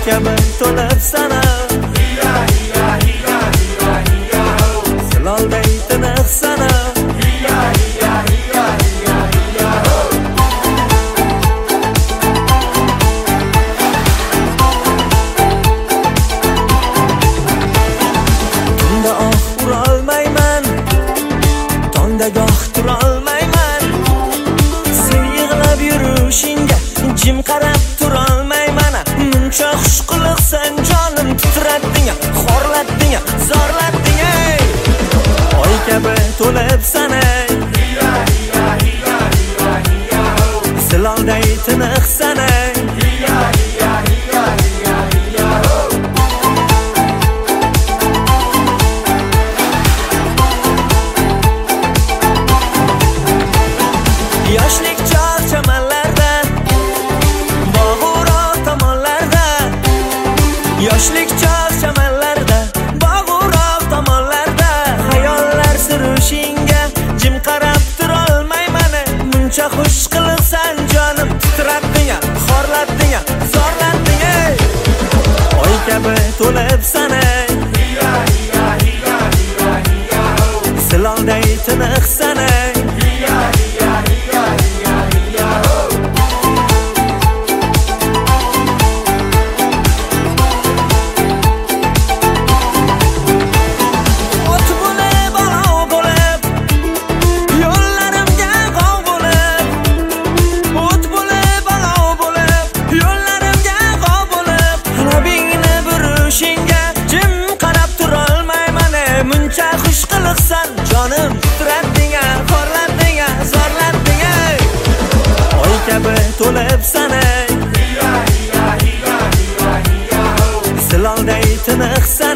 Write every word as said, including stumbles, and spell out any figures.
kabi to'lib sana hiya hiya hiya hiya hiya ho silolday tiniq sana hiya hiya hiya hiya hiya ho tunda oh urolmayman tonda goh turolmayman sen yig'lab yurishingga jim qarab turolmayman muncha xush qiliqsan jonim titratding xorlatding zorlatding ey oy kabi to'lib sana hiya hiya hiya hiya hiya ho silolday tiniq sana hiya hiya hiya hiya hiya ho yoshlik chog' chamanlarda bog'uroq tomonlarda yoshlik chog' chamanlarda bog'uroq tomonlarda xayollar surishingga jim qarab turolmayman muncha xush qiliqsan jonim titratding xorlatding zorlatding ey oy kabi to'lib sana hiya hiya hiya hiya hiya ho silolday tiniq sana hiya hiya hiya hiya hiya ho o't bo'lib olov bo'lib yo'llarimga g'ov bo'lib o't bo'lib olov bo'lib yo'llarimga g'ov bo'lib labingni burishingga jim qarab turolmayman muncha xush qiliqsan jonim titratding xorlatding zorlatding ey oy kabi to'lib sana hiya hiya hiya hiya hiya ho silolday tiniq sana